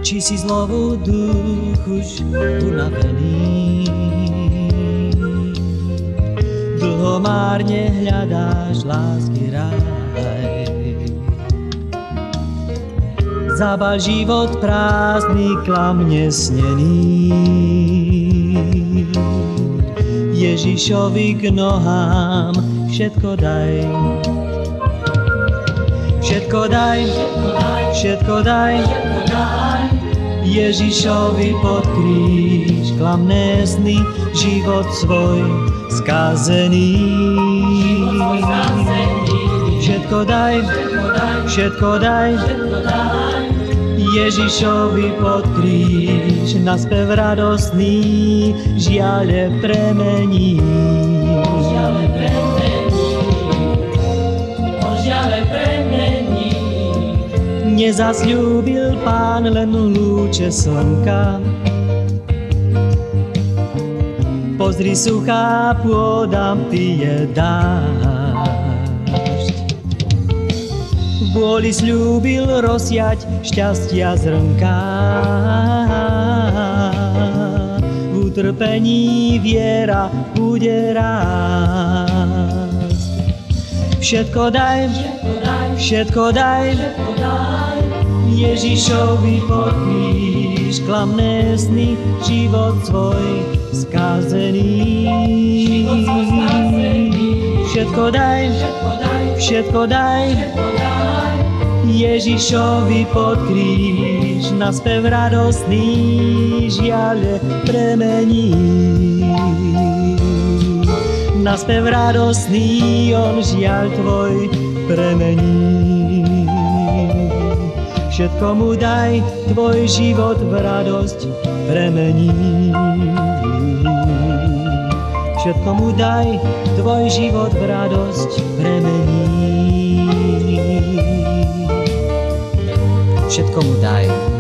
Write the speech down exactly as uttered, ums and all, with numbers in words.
či si zlovu duch už unavený. Dlho márne hľadáš lásky raj. Zabal život prázdny, klam nesnený. Ježišovi k nohám všetko daj. Všetko daj, všetko daj, Ježišovi pod kríž, klamné sny, život svoj skazený. Všetko daj, všetko daj, Ježišovi pod kríž, na spev radostný, žiale premení. Nezasľúbil Pán len lúče slnka. Pozri, suchá pôda pije dážď. V bôli sľúbil rozsiať šťastia zrnka. V utrpení viera bude rásť. Všetko daj, všetko daj, Ježišovi pod kríž, klamné sny, život svoj skazený. Všetko daj, všetko daj, Ježišovi pod kríž, na spev radostný, žiaľ premení. Na spev radostný, on žiaľ tvoj premení. Všetko mu daj, tvoj život v radosť premení. Všetko mu daj, tvoj život v radosť premení. Všetko mu daj.